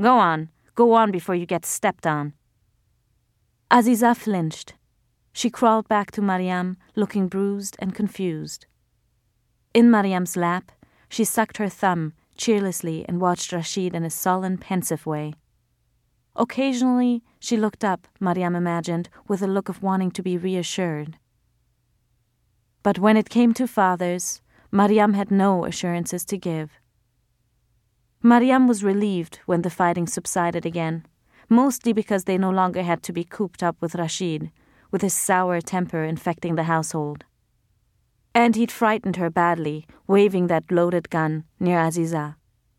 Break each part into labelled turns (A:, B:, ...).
A: Go on before you get stepped on." Aziza flinched. She crawled back to Mariam, looking bruised and confused. In Mariam's lap, she sucked her thumb cheerlessly and watched Rashid in a sullen, pensive way. Occasionally, she looked up, Mariam imagined, with a look of wanting to be reassured. But when it came to fathers, Mariam had no assurances to give. Mariam was relieved when the fighting subsided again, mostly because they no longer had to be cooped up with Rashid, with his sour temper infecting the household. And he'd frightened her badly, waving that loaded gun near Aziza.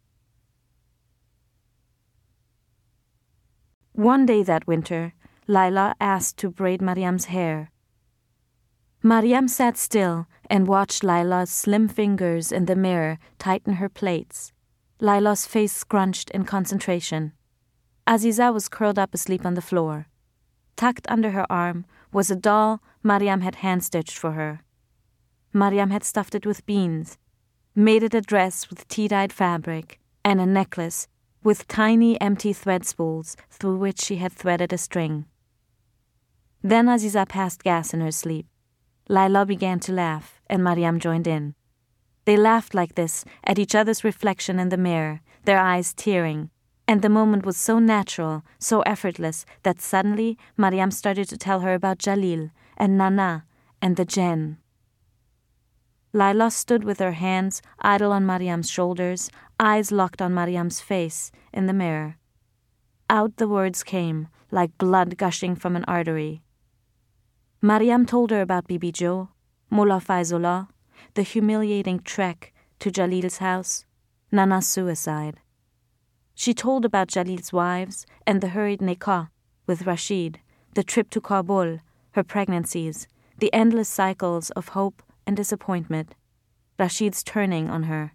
A: One day that winter, Laila asked to braid Mariam's hair. Mariam sat still and watched Laila's slim fingers in the mirror tighten her plaits, Laila's face scrunched in concentration. Aziza was curled up asleep on the floor. Tucked under her arm was a doll Mariam had hand-stitched for her. Mariam had stuffed it with beans, made it a dress with tea-dyed fabric, and a necklace with tiny empty thread spools through which she had threaded a string. Then Aziza passed gas in her sleep. Laila began to laugh, and Mariam joined in. They laughed like this at each other's reflection in the mirror, their eyes tearing, and the moment was so natural, so effortless, that suddenly Mariam started to tell her about Jalil and Nana and the Jinn. Laila stood with her hands idle on Mariam's shoulders, eyes locked on Mariam's face in the mirror. Out the words came, like blood gushing from an artery. Mariam told her about Bibi Jo, Mullah Faizullah, the humiliating trek to Jalil's house, Nana's suicide. She told about Jalil's wives and the hurried nikah with Rashid, the trip to Kabul, her pregnancies, the endless cycles of hope and disappointment, Rashid's turning on her.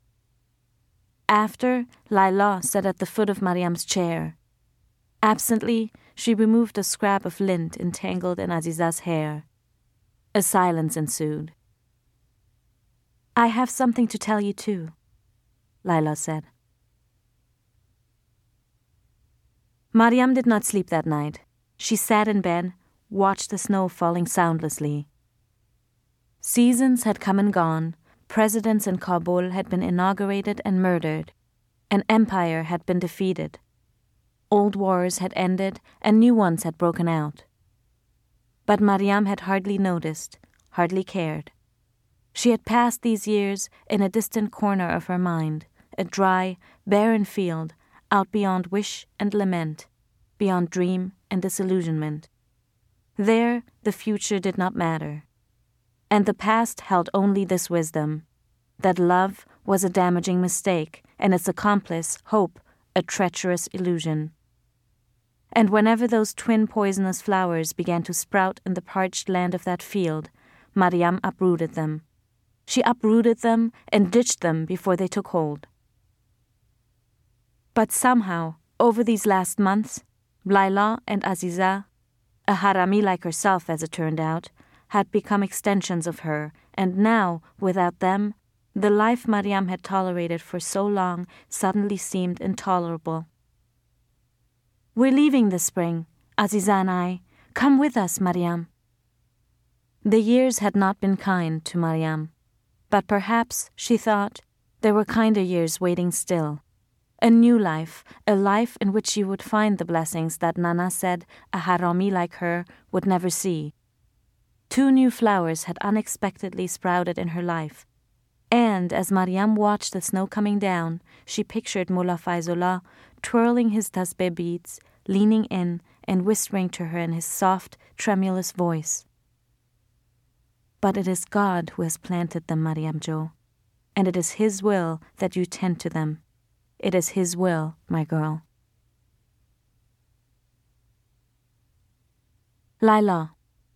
A: After, Laila sat at the foot of Mariam's chair. Absently, she removed a scrap of lint entangled in Aziza's hair. A silence ensued. "I have something to tell you too," Laila said. Mariam did not sleep that night. She sat in bed, watched the snow falling soundlessly. Seasons had come and gone, presidents in Kabul had been inaugurated and murdered, an empire had been defeated. Old wars had ended and new ones had broken out. But Mariam had hardly noticed, hardly cared. She had passed these years in a distant corner of her mind, a dry, barren field, out beyond wish and lament, beyond dream and disillusionment. There, the future did not matter. And the past held only this wisdom, that love was a damaging mistake, and its accomplice, hope, a treacherous illusion. And whenever those twin poisonous flowers began to sprout in the parched land of that field, Mariam uprooted them. She uprooted them and ditched them before they took hold. But somehow, over these last months, Laila and Aziza, a harami like herself as it turned out, had become extensions of her, and now, without them, the life Mariam had tolerated for so long suddenly seemed intolerable. "We're leaving this spring, Aziza and I. Come with us, Mariam." The years had not been kind to Mariam, but perhaps, she thought, there were kinder years waiting still. A new life, a life in which she would find the blessings that Nana said a harami like her would never see. 2 new flowers had unexpectedly sprouted in her life, and as Mariam watched the snow coming down, she pictured Mullah Faizullah twirling his tasbih beads, leaning in and whispering to her in his soft, tremulous voice. "But it is God who has planted them, Mariam Jo, and it is His will that you tend to them. It is His will, my girl." Laila.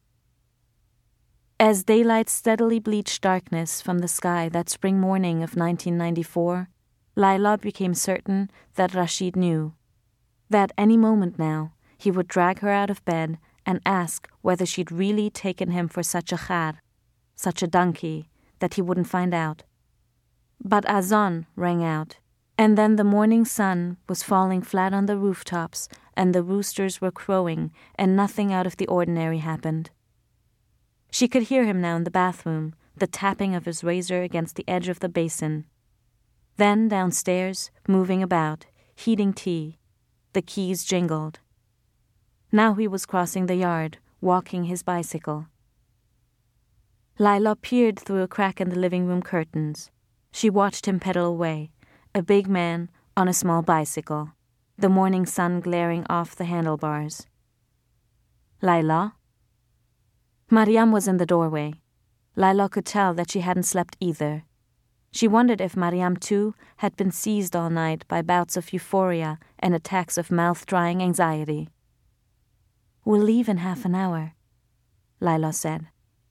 A: As daylight steadily bleached darkness from the sky that spring morning of 1994, Laila became certain that Rashid knew. That any moment now, he would drag her out of bed and ask whether she'd really taken him for such a khar, such a donkey, that he wouldn't find out. But Azan rang out, And then the morning sun was falling flat on the rooftops, and the roosters were crowing, and nothing out of the ordinary happened. She could hear him now in the bathroom, the tapping of his razor against the edge of the basin. Then downstairs, moving about, heating tea. The keys jingled. Now he was crossing the yard, walking his bicycle. Lila peered through a crack in the living room curtains. She watched him pedal away, a big man on a small bicycle, the morning sun glaring off the handlebars. Lila? Mariam was in the doorway. Lila could tell that she hadn't slept either. She wondered if Mariam too had been seized all night by bouts of euphoria and attacks of mouth-drying anxiety. "We'll leave in half an hour," Lila said.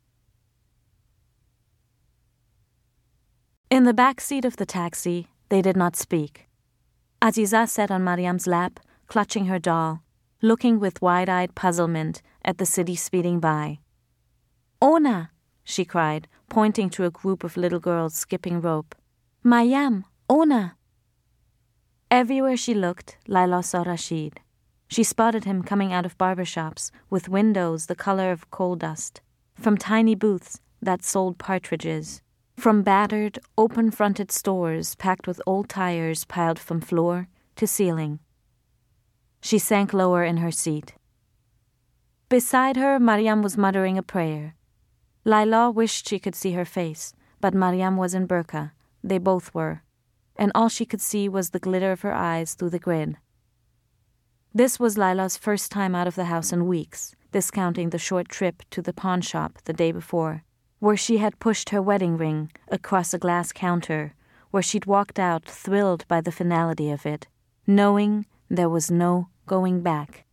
A: In the back seat of the taxi, they did not speak. Aziza sat on Mariam's lap, clutching her doll, looking with wide-eyed puzzlement at the city speeding by. "Ona!" she cried, pointing to a group of little girls skipping rope. "Mayam! Ona!" Everywhere she looked, Lila saw Rashid. She spotted him coming out of barber shops with windows the color of coal dust, from tiny booths that sold partridges, from battered, open-fronted stores packed with old tires piled from floor to ceiling. She sank lower in her seat. Beside her, Mariam was muttering a prayer. Lila wished she could see her face, but Mariam was in burqa. They both were, and all she could see was the glitter of her eyes through the grid. This was Lila's first time out of the house in weeks, discounting the short trip to the pawn shop the day before, where she had pushed her wedding ring across a glass counter, where she'd walked out thrilled by the finality of it, knowing there was no going back.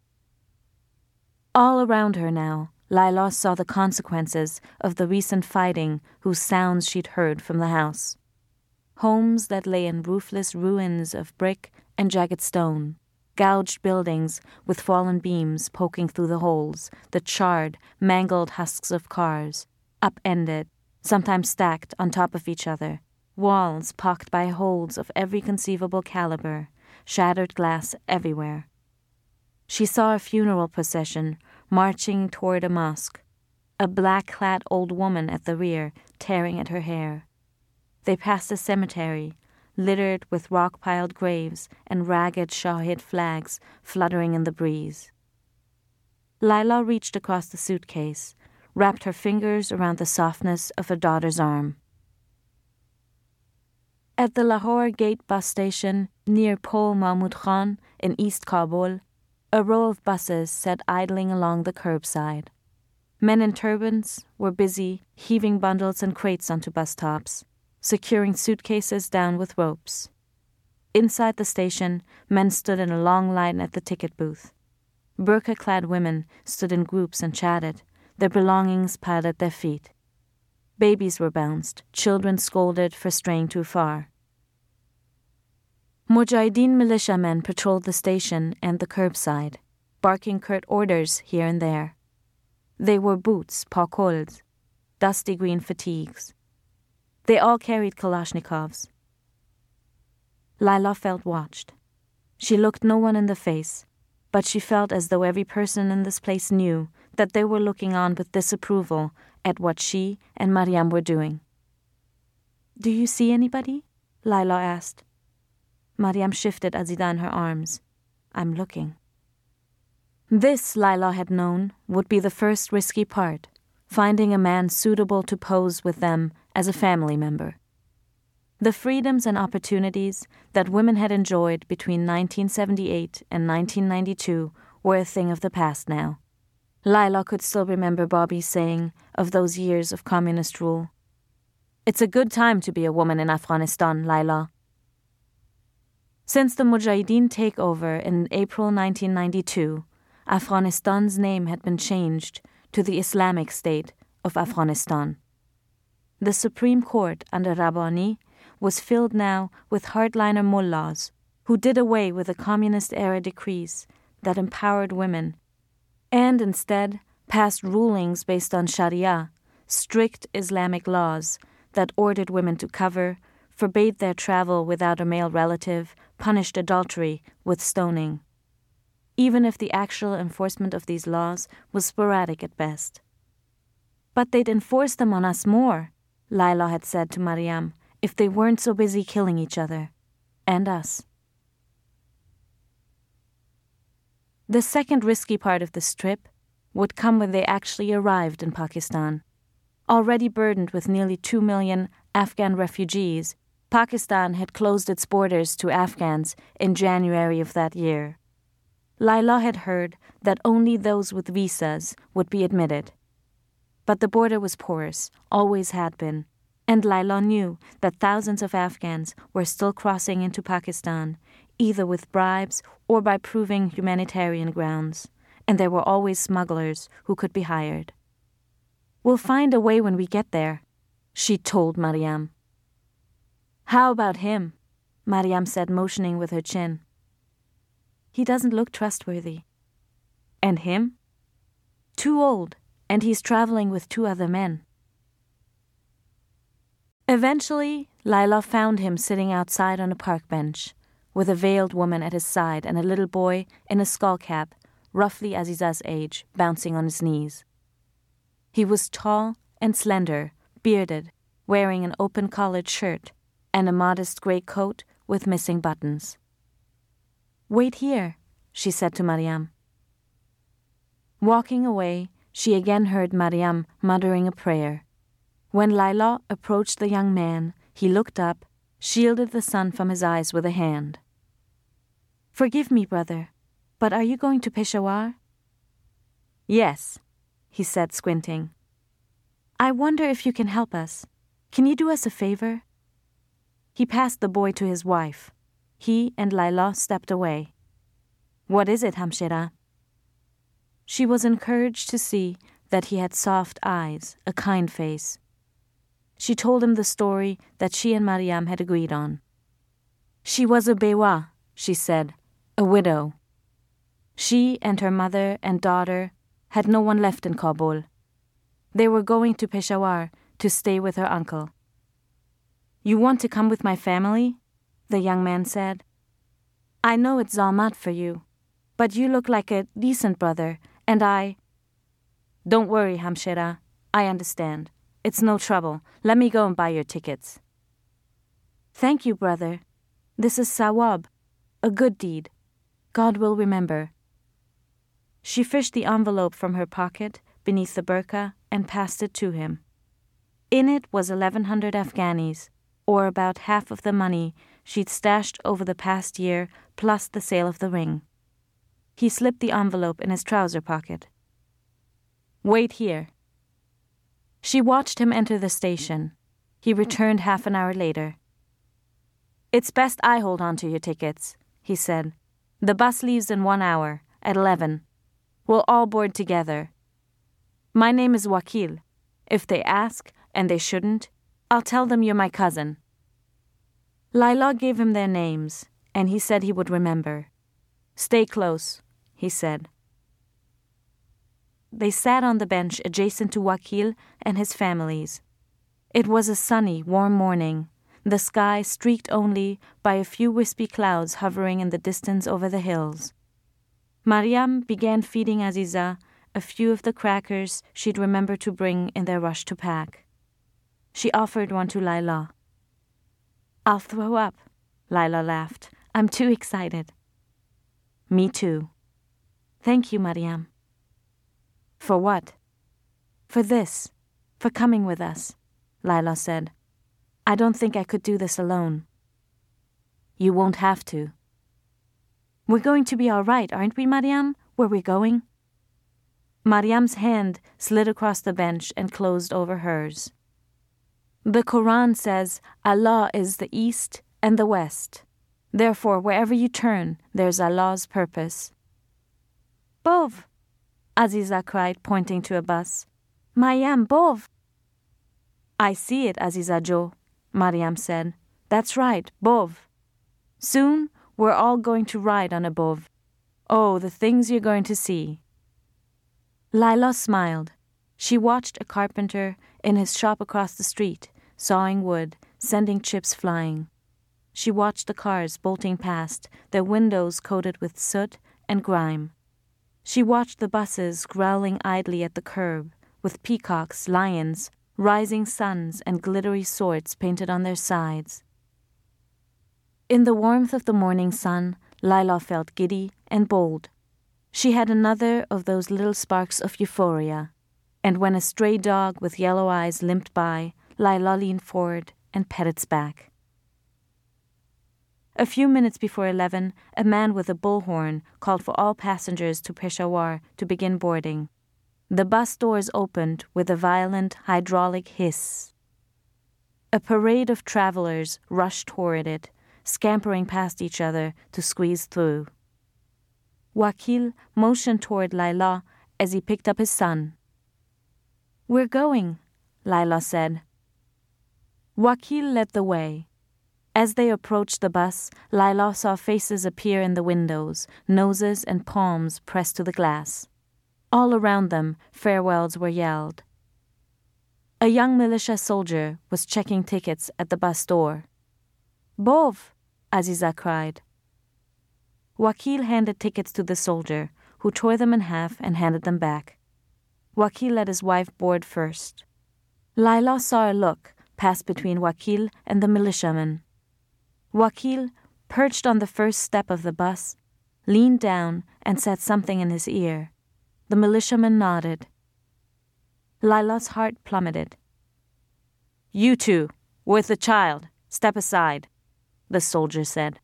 A: All around her now, Lila saw the consequences of the recent fighting whose sounds she'd heard from the house. Homes that lay in roofless ruins of brick and jagged stone, gouged buildings with fallen beams poking through the holes, the charred, mangled husks of cars, upended, sometimes stacked on top of each other, walls pocked by holes of every conceivable caliber, shattered glass everywhere. She saw a funeral procession marching toward a mosque, a black-clad old woman at the rear tearing at her hair. They passed a cemetery, littered with rock-piled graves and ragged Shahid flags fluttering in the breeze. Lila reached across the suitcase, wrapped her fingers around the softness of her daughter's arm. At the Lahore Gate bus station near Pol Mahmud Khan in East Kabul, a row of buses sat idling along the curbside. Men in turbans were busy heaving bundles and crates onto bus tops, securing suitcases down with ropes. Inside the station, men stood in a long line at the ticket booth. Burqa-clad women stood in groups and chatted, their belongings piled at their feet. Babies were bounced, children scolded for straying too far. Mujahideen militiamen patrolled the station and the curbside, barking curt orders here and there. They wore boots, pakols, dusty green fatigues. They all carried Kalashnikovs. Lila felt watched. She looked no one in the face, but she felt as though every person in this place knew that they were looking on with disapproval at what she and Mariam were doing. "Do you see anybody?" Lila asked. Mariam shifted Azida in her arms. "I'm looking." This, Lila had known, would be the first risky part, finding a man suitable to pose with them as a family member. The freedoms and opportunities that women had enjoyed between 1978 and 1992 were a thing of the past now. Lila could still remember Bobby saying of those years of communist rule, "It's a good time to be a woman in Afghanistan, Lila." Since the Mujahideen takeover in April 1992, Afghanistan's name had been changed to the Islamic State of Afghanistan. The Supreme Court under Rabbani was filled now with hardliner mullahs who did away with the communist-era decrees that empowered women and instead passed rulings based on Sharia, strict Islamic laws that ordered women to cover, forbade their travel without a male relative, punished adultery with stoning, even if the actual enforcement of these laws was sporadic at best. But they'd enforce them on us more, Layla had said to Mariam, if they weren't so busy killing each other. And us. The second risky part of the trip would come when they actually arrived in Pakistan. Already burdened with nearly 2 million Afghan refugees, Pakistan had closed its borders to Afghans in January of that year. Layla had heard that only those with visas would be admitted. But the border was porous, always had been, and Layla knew that thousands of Afghans were still crossing into Pakistan, either with bribes or by proving humanitarian grounds, and there were always smugglers who could be hired. "We'll find a way when we get there," she told Mariam. "How about him?" Mariam said, motioning with her chin. "He doesn't look trustworthy." "And him?" "Too old, and he's traveling with 2 other men." Eventually, Layla found him sitting outside on a park bench, with a veiled woman at his side and a little boy in a skull cap, roughly Aziza's age, bouncing on his knees. He was tall and slender, bearded, wearing an open-collared shirt and a modest grey coat with missing buttons. "Wait here," she said to Mariam. Walking away, she again heard Mariam muttering a prayer. When Layla approached the young man, he looked up, shielded the sun from his eyes with a hand. "Forgive me, brother, but are you going to Peshawar?" "Yes," he said, squinting. "I wonder if you can help us. Can you do us a favor?" He passed the boy to his wife. He and Layla stepped away. "What is it, Hamshira?" She was encouraged to see that he had soft eyes, a kind face. She told him the story that she and Mariam had agreed on. She was a bewa, she said, a widow. She and her mother and daughter had no one left in Kabul. They were going to Peshawar to stay with her uncle. "You want to come with my family?" the young man said. "I know it's Zalmat for you, but you look like a decent brother, and I—" "Don't worry, Hamshira. I understand. It's no trouble. Let me go and buy your tickets." "Thank you, brother. This is sawab, a good deed. God will remember." She fished the envelope from her pocket beneath the burqa and passed it to him. In it was 1,100 Afghanis, or about half of the money she'd stashed over the past year, plus the sale of the ring. He slipped the envelope in his trouser pocket. "Wait here." She watched him enter the station. He returned half an hour later. "It's best I hold on to your tickets," he said. "The bus leaves in 1 hour, at 11. We'll all board together. My name is Wakil. If they ask, and they shouldn't, I'll tell them you're my cousin." Layla gave him their names, and he said he would remember. "Stay close," he said. They sat on the bench adjacent to Wakil and his families. It was a sunny, warm morning, the sky streaked only by a few wispy clouds hovering in the distance over the hills. Mariam began feeding Aziza a few of the crackers she'd remembered to bring in their rush to pack. She offered one to Layla. "I'll throw up," Layla laughed. "I'm too excited." "Me too." "Thank you, Mariam." "For what?" "For this. For coming with us," Layla said. "I don't think I could do this alone." "You won't have to." "We're going to be all right, aren't we, Mariam, where we're going?" Mariam's hand slid across the bench and closed over hers. "The Quran says Allah is the east and the west. Therefore, wherever you turn, there's Allah's purpose." "Bov!" Aziza cried, pointing to a bus. "Mariam, Bov!" "I see it, Aziza Jo," Mariam said. "That's right, Bov. Soon, we're all going to ride on a Bov. Oh, the things you're going to see." Layla smiled. She watched a carpenter in his shop across the street, sawing wood, sending chips flying. She watched the cars bolting past, their windows coated with soot and grime. She watched the buses growling idly at the curb, with peacocks, lions, rising suns, and glittery swords painted on their sides. In the warmth of the morning sun, Lila felt giddy and bold. She had another of those little sparks of euphoria, and when a stray dog with yellow eyes limped by, Lila leaned forward and pet its back. A few minutes before 11, a man with a bullhorn called for all passengers to Peshawar to begin boarding. The bus doors opened with a violent hydraulic hiss. A parade of travelers rushed toward it, scampering past each other to squeeze through. Wakil motioned toward Lila as he picked up his son. "We're going," Lila said. Wakil led the way. As they approached the bus, Lila saw faces appear in the windows, noses and palms pressed to the glass. All around them, farewells were yelled. A young militia soldier was checking tickets at the bus door. "Bov!" Aziza cried. Wakil handed tickets to the soldier, who tore them in half and handed them back. Wakil let his wife board first. Lila saw a look pass between Wakil and the militiaman. Wakil, perched on the first step of the bus, leaned down and said something in his ear. The militiaman nodded. Lila's heart plummeted. "You two, with the child, step aside," the soldier said.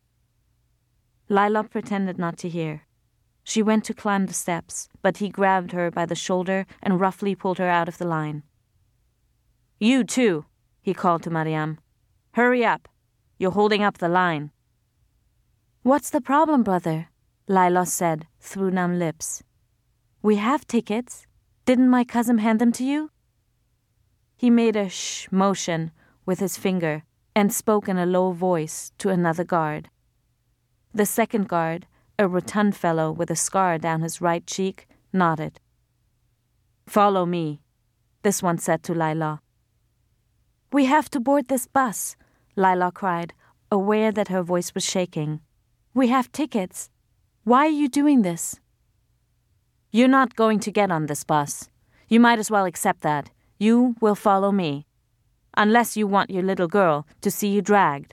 A: Lila pretended not to hear. She went to climb the steps, but he grabbed her by the shoulder and roughly pulled her out of the line. "You too," he called to Mariam. "Hurry up. You're holding up the line." "What's the problem, brother?" Lila said through numb lips. "We have tickets. Didn't my cousin hand them to you?" He made a shh motion with his finger and spoke in a low voice to another guard. The second guard, a rotund fellow with a scar down his right cheek, nodded. "Follow me," this one said to Lila. "We have to board this bus," Lila cried, aware that her voice was shaking. "We have tickets. Why are you doing this?" "You're not going to get on this bus. You might as well accept that. You will follow me. Unless you want your little girl to see you dragged."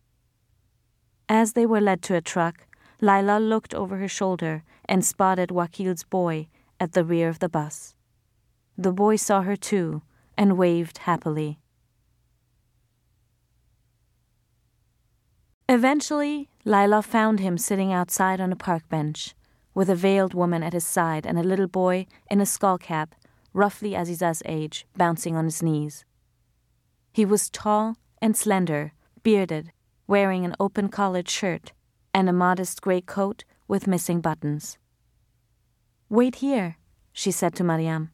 A: As they were led to a truck, Lila looked over her shoulder and spotted Wakil's boy at the rear of the bus. The boy saw her too and waved happily. Eventually, Lila found him sitting outside on a park bench, with a veiled woman at his side and a little boy in a skull cap, roughly Aziza's age, bouncing on his knees. He was tall and slender, bearded, wearing an open-collared shirt and a modest grey coat with missing buttons. "Wait here," she said to Mariam.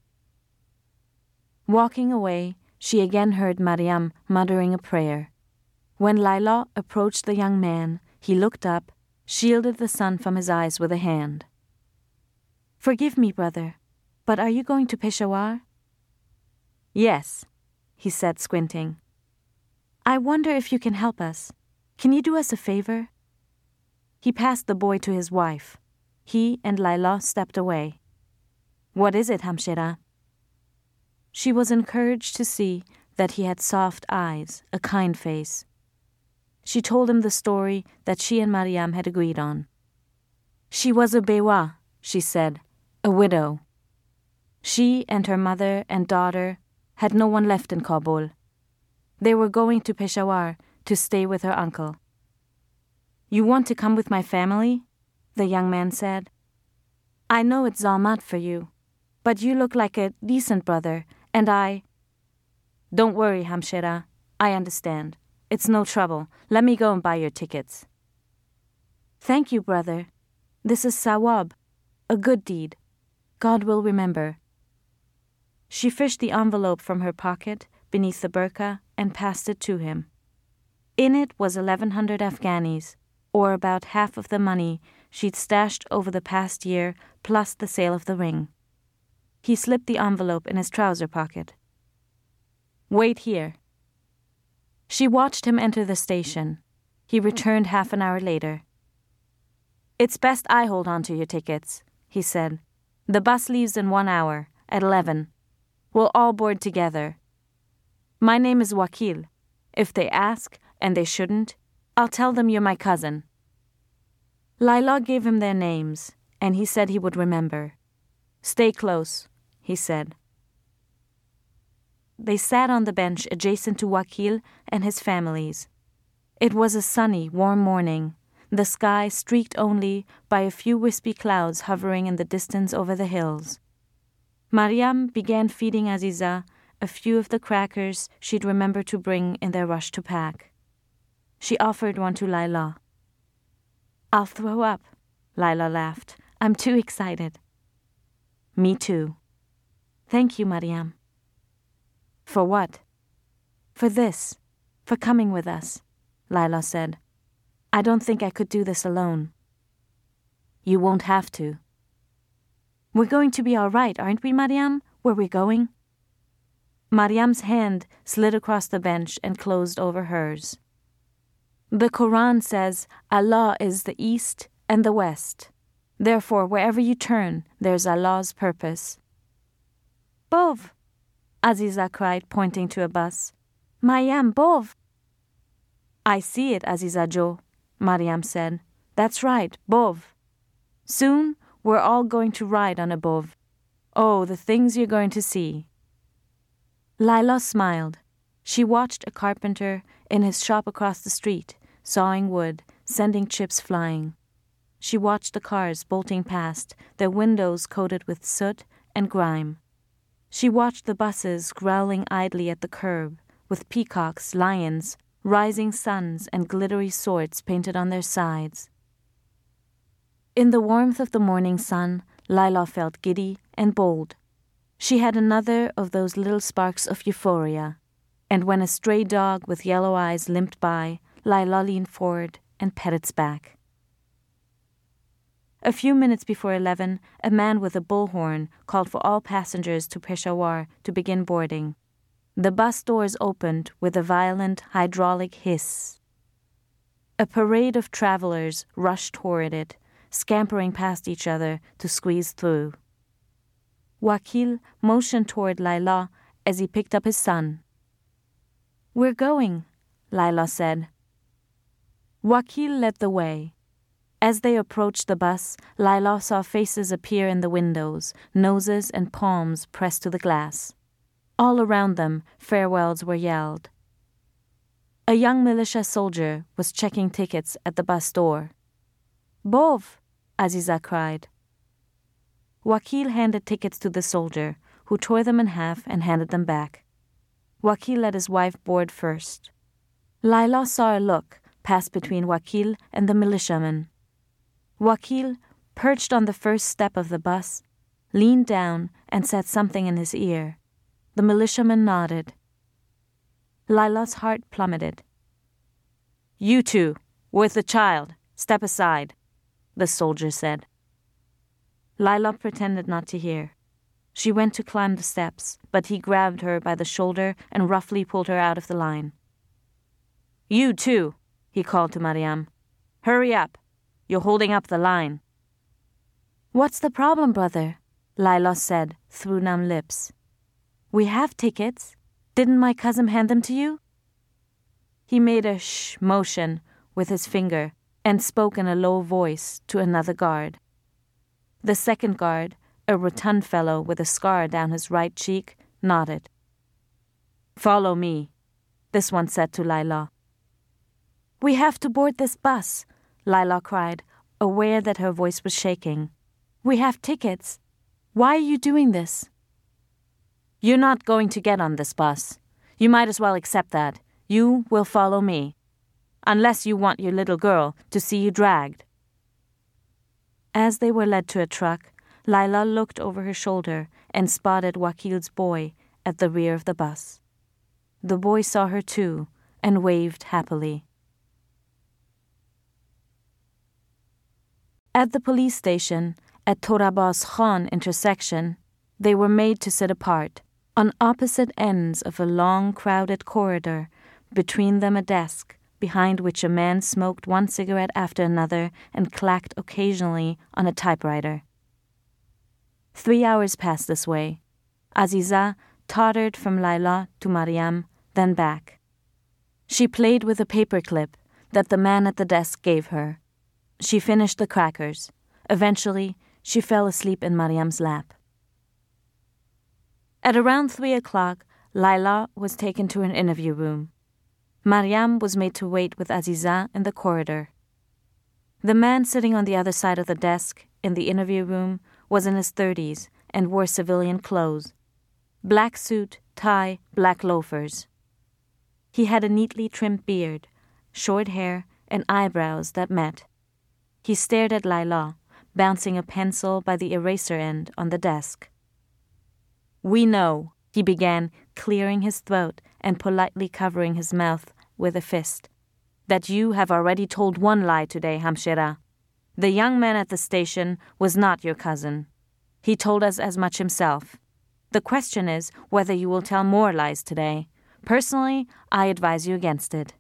A: Walking away, she again heard Mariam muttering a prayer. When Lila approached the young man, he looked up, shielded the sun from his eyes with a hand. "Forgive me, brother, but are you going to Peshawar?" "Yes," he said, squinting. "I wonder if you can help us. Can you do us a favor?" He passed the boy to his wife. He and Lila stepped away. "What is it, Hamshira?" She was encouraged to see that he had soft eyes, a kind face. She told him the story that she and Mariam had agreed on. She was a bewa, she said, a widow. She and her mother and daughter had no one left in Kabul. They were going to Peshawar to stay with her uncle. "You want to come with my family?" the young man said. "I know it's Zalmat for you, but you look like a decent brother, and I—" "Don't worry, Hamshira. I understand. It's no trouble. Let me go and buy your tickets." "Thank you, brother. This is sawab, a good deed. God will remember." She fished the envelope from her pocket beneath the burqa and passed it to him. In it was 1,100 Afghanis, or about half of the money she'd stashed over the past year plus the sale of the ring. He slipped the envelope in his trouser pocket. "Wait here." She watched him enter the station. He returned half an hour later. "It's best I hold on to your tickets," he said. "The bus leaves in 1 hour, at 11. We'll all board together. My name is Wakil. If they ask, and they shouldn't, I'll tell them you're my cousin." Layla gave him their names, and he said he would remember. "Stay close," he said. They sat on the bench adjacent to Wakil and his families. It was a sunny, warm morning, the sky streaked only by a few wispy clouds hovering in the distance over the hills. Mariam began feeding Aziza a few of the crackers she'd remembered to bring in their rush to pack. She offered one to Layla. "I'll throw up," Layla laughed. "I'm too excited." "Me too." "Thank you, Mariam." "For what?" "For this. For coming with us," Layla said. "I don't think I could do this alone." "You won't have to." "We're going to be all right, aren't we, Mariam, where we're going?" Mariam's hand slid across the bench and closed over hers. "The Quran says Allah is the east and the west. Therefore, wherever you turn, there's Allah's purpose." "Bov," Aziza cried, pointing to a bus. "Mariam, Bov." "I see it, Aziza Jo," Mariam said. "That's right, Bov. Soon, we're all going to ride on a Bov. Oh, the things you're going to see." Layla smiled. She watched a carpenter in his shop across the street, sawing wood, sending chips flying. She watched the cars bolting past, their windows coated with soot and grime. She watched the buses growling idly at the curb, with peacocks, lions, rising suns, and glittery swords painted on their sides. In the warmth of the morning sun, Layla felt giddy and bold. She had another of those little sparks of euphoria, and when a stray dog with yellow eyes limped by, Layla leaned forward and pet its back. A few minutes before 11, a man with a bullhorn called for all passengers to Peshawar to begin boarding. The bus doors opened with a violent hydraulic hiss. A parade of travelers rushed toward it, scampering past each other to squeeze through. Wakil motioned toward Layla as he picked up his son. "We're going," Layla said. Wakil led the way. As they approached the bus, Layla saw faces appear in the windows, noses and palms pressed to the glass. All around them, farewells were yelled. A young militia soldier was checking tickets at the bus door. "Bov!" Aziza cried. Wakil handed tickets to the soldier, who tore them in half and handed them back. Wakil let his wife board first. Layla saw a look pass between Wakil and the militiaman. Wakil, perched on the first step of the bus, leaned down and said something in his ear. The militiaman nodded. Layla's heart plummeted. "You two, with the child, step aside," the soldier said. Layla pretended not to hear. She went to climb the steps, but he grabbed her by the shoulder and roughly pulled her out of the line. "You too," he called to Mariam. "Hurry up. You're holding up the line." "What's the problem, brother?" Layla said through numb lips. "We have tickets. Didn't my cousin hand them to you?" He made a shh motion with his finger and spoke in a low voice to another guard. The second guard, a rotund fellow with a scar down his right cheek, nodded. "Follow me," this one said to Layla. "We have to board this bus," Layla cried, aware that her voice was shaking. "We have tickets. Why are you doing this?" "You're not going to get on this bus. You might as well accept that. You will follow me. Unless you want your little girl to see you dragged." As they were led to a truck, Layla looked over her shoulder and spotted Wakil's boy at the rear of the bus. The boy saw her too and waved happily. At the police station, at Torabas Khan intersection, they were made to sit apart, on opposite ends of a long, crowded corridor between them a desk, behind which a man smoked one cigarette after another and clacked occasionally on a typewriter. 3 hours passed this way. Aziza tottered from Layla to Mariam, then back. She played with a paperclip that the man at the desk gave her. She finished the crackers. Eventually, she fell asleep in Mariam's lap. At around 3 o'clock, Layla was taken to an interview room. Mariam was made to wait with Aziza in the corridor. The man sitting on the other side of the desk in the interview room was in his 30s and wore civilian clothes. Black suit, tie, black loafers. He had a neatly trimmed beard, short hair, and eyebrows that met. He stared at Layla, bouncing a pencil by the eraser end on the desk. "We know," he began, clearing his throat and politely covering his mouth with a fist, "that you have already told one lie today, Hamshira. The young man at the station was not your cousin. He told us as much himself. The question is whether you will tell more lies today. Personally, I advise you against it."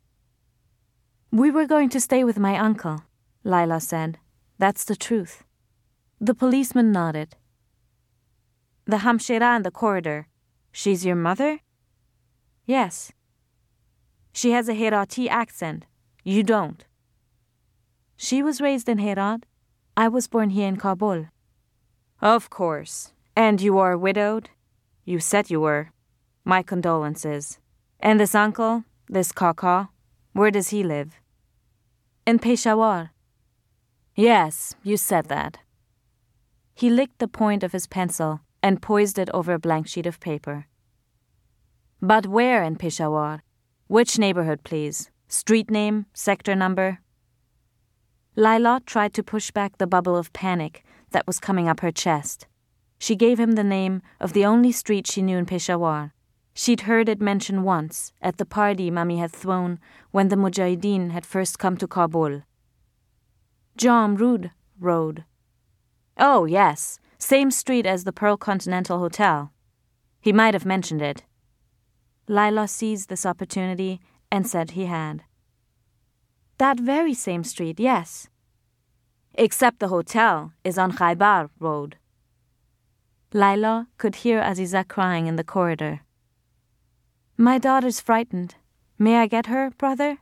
A: "We were going to stay with my uncle," Layla said. "That's the truth." The policeman nodded. "The Hamshira in the corridor, she's your mother?" "Yes." "She has a Herati accent. You don't." "She was raised in Herat. I was born here in Kabul." "Of course. And you are widowed?" "You said you were. My condolences. And this uncle, this Kaka, where does he live?" "In Peshawar." "Yes, you said that." He licked the point of his pencil and poised it over a blank sheet of paper. "But where in Peshawar? Which neighborhood, please? Street name, sector number?" Layla tried to push back the bubble of panic that was coming up her chest. She gave him the name of the only street she knew in Peshawar. She'd heard it mentioned once at the party Mummy had thrown when the Mujahideen had first come to Kabul. Jamrud Road. "Oh, yes, same street as the Pearl Continental Hotel. He might have mentioned it." Layla seized this opportunity and said he had. "That very same street, yes." "Except the hotel is on Khaybar Road." Layla could hear Aziza crying in the corridor. "My daughter's frightened. May I get her, brother?"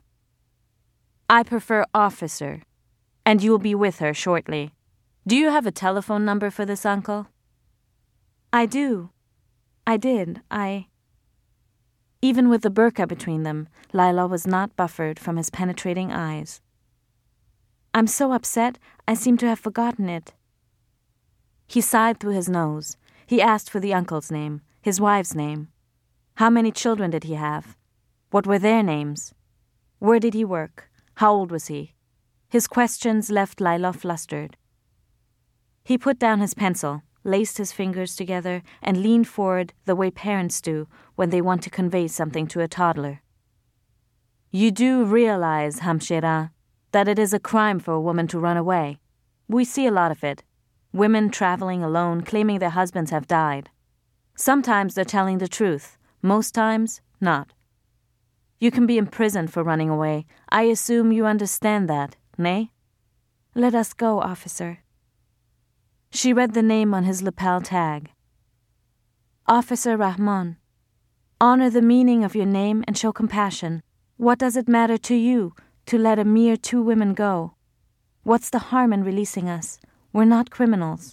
A: "I prefer officer, and you will be with her shortly. Do you have a telephone number for this uncle?" "I do. I did. Even with the burqa between them, Layla was not buffered from his penetrating eyes. "I'm so upset, I seem to have forgotten it." He sighed through his nose. He asked for the uncle's name, his wife's name. How many children did he have? What were their names? Where did he work? How old was he? His questions left Layla flustered. He put down his pencil, laced his fingers together, and leaned forward the way parents do when they want to convey something to a toddler. "You do realize, Hamshira, that it is a crime for a woman to run away. We see a lot of it. Women traveling alone, claiming their husbands have died. Sometimes they're telling the truth. Most times, not. You can be imprisoned for running away. I assume you understand that, nay?" "Let us go, officer." She read the name on his lapel tag. "Officer Rahman. Honor the meaning of your name and show compassion. What does it matter to you to let a mere 2 women go? What's the harm in releasing us? We're not criminals."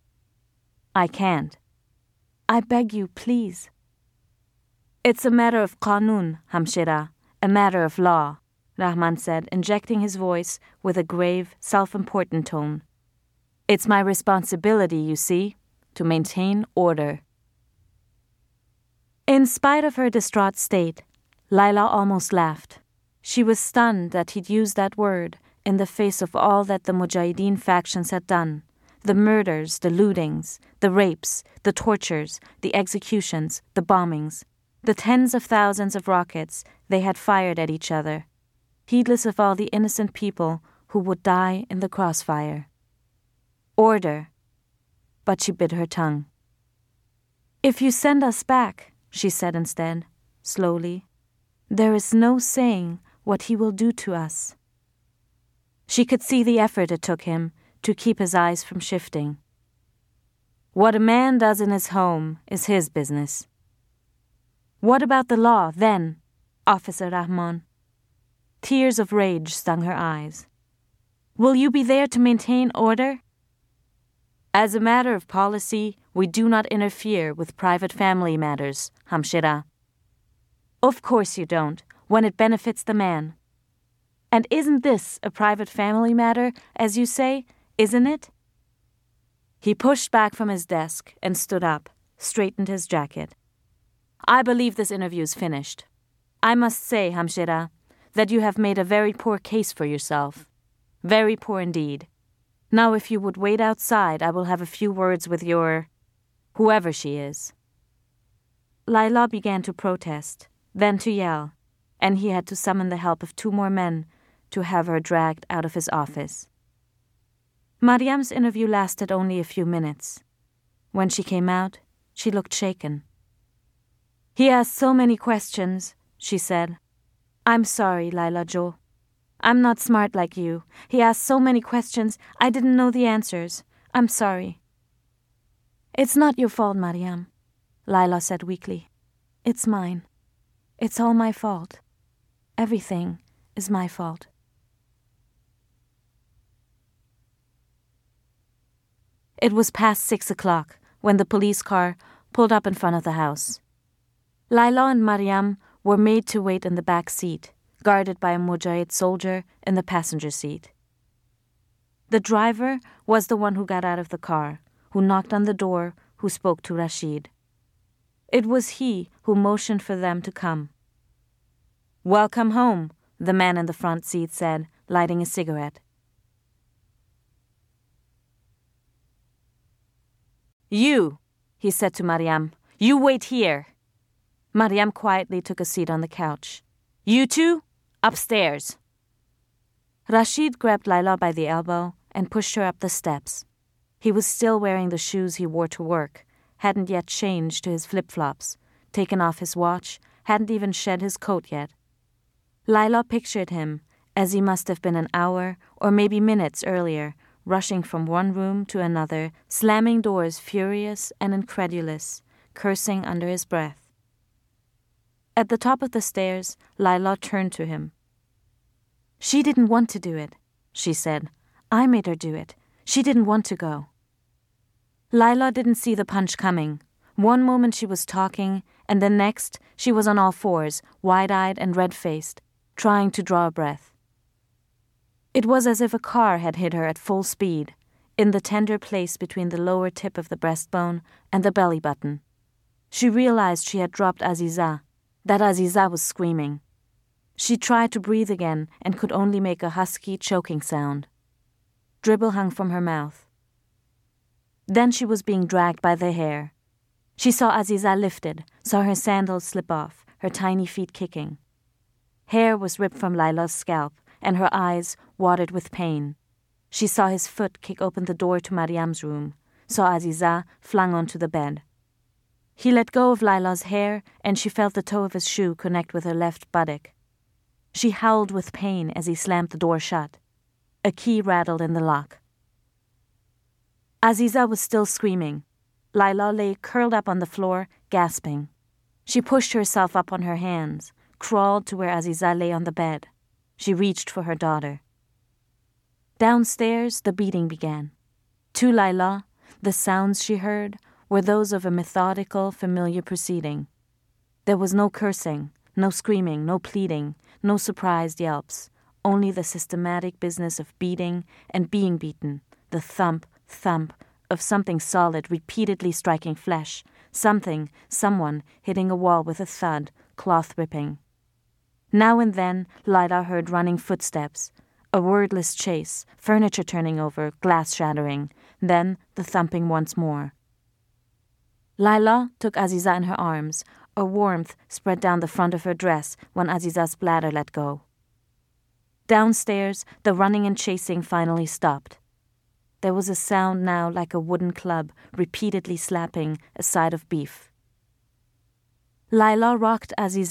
A: "I can't." "I beg you, please." "It's a matter of qanun, Hamshira, a matter of law," Rahman said, injecting his voice with a grave, self-important tone. "It's my responsibility, you see, to maintain order." In spite of her distraught state, Layla almost laughed. She was stunned that he'd used that word in the face of all that the Mujahideen factions had done. The murders, the lootings, the rapes, the tortures, the executions, the bombings, the tens of thousands of rockets they had fired at each other, heedless of all the innocent people who would die in the crossfire. Order. But she bit her tongue. "If you send us back," she said instead, slowly, There is no saying what he will do to us. She could see the effort it took him to keep his eyes from shifting. What a man does in his home is his business. What about the law, then, Officer Rahman? Tears of rage stung her eyes. Will you be there to maintain order? As a matter of policy, we do not interfere with private family matters, Hamshira. Of course you don't, when it benefits the man. And isn't this a private family matter, as you say, isn't it? He pushed back from his desk and stood up, straightened his jacket. I believe this interview's finished. I must say, Hamshira, that you have made a very poor case for yourself. Very poor indeed. Now if you would wait outside, I will have a few words with your... whoever she is. Layla began to protest, then to yell, and he had to summon the help of 2 more men to have her dragged out of his office. Mariam's interview lasted only a few minutes. When she came out, she looked shaken. He asked so many questions, she said. I'm sorry, Layla Jo. I'm not smart like you. He asked so many questions, I didn't know the answers. I'm sorry. It's not your fault, Mariam, Layla said weakly. It's mine. It's all my fault. Everything is my fault. It was past 6 o'clock when the police car pulled up in front of the house. Layla and Mariam were made to wait in the back seat, guarded by a Mujahid soldier in the passenger seat. The driver was the one who got out of the car, who knocked on the door, who spoke to Rashid. It was he who motioned for them to come. Welcome home, the man in the front seat said, lighting a cigarette. You, he said to Mariam, you wait here. Mariam quietly took a seat on the couch. You two, upstairs. Rashid grabbed Layla by the elbow and pushed her up the steps. He was still wearing the shoes he wore to work, hadn't yet changed to his flip-flops, taken off his watch, hadn't even shed his coat yet. Layla pictured him, as he must have been an hour or maybe minutes earlier, rushing from one room to another, slamming doors furious and incredulous, cursing under his breath. At the top of the stairs, Layla turned to him. She didn't want to do it, she said. I made her do it. She didn't want to go. Layla didn't see the punch coming. One moment she was talking, and the next she was on all fours, wide-eyed and red-faced, trying to draw a breath. It was as if a car had hit her at full speed, in the tender place between the lower tip of the breastbone and the belly button. She realized she had dropped Aziza, that Aziza was screaming. She tried to breathe again and could only make a husky, choking sound. Dribble hung from her mouth. Then she was being dragged by the hair. She saw Aziza lifted, saw her sandals slip off, her tiny feet kicking. Hair was ripped from Layla's scalp, and her eyes watered with pain. She saw his foot kick open the door to Mariam's room, saw Aziza flung onto the bed. He let go of Layla's hair, and she felt the toe of his shoe connect with her left buttock. She howled with pain as he slammed the door shut. A key rattled in the lock. Aziza was still screaming. Layla lay curled up on the floor, gasping. She pushed herself up on her hands, crawled to where Aziza lay on the bed. She reached for her daughter. Downstairs, the beating began. To Layla, the sounds she heard were those of a methodical, familiar proceeding. There was no cursing, no screaming, no pleading, no surprised yelps, only the systematic business of beating and being beaten, the thump, thump of something solid repeatedly striking flesh, someone hitting a wall with a thud, cloth ripping. Now and then, Layla heard running footsteps, a wordless chase, furniture turning over, glass shattering, then the thumping once more. Layla took Aziza in her arms. A warmth spread down the front of her dress when Aziza's bladder let go. Downstairs, the running and chasing finally stopped. There was a sound now like a wooden club repeatedly slapping a side of beef. Layla rocked Aziza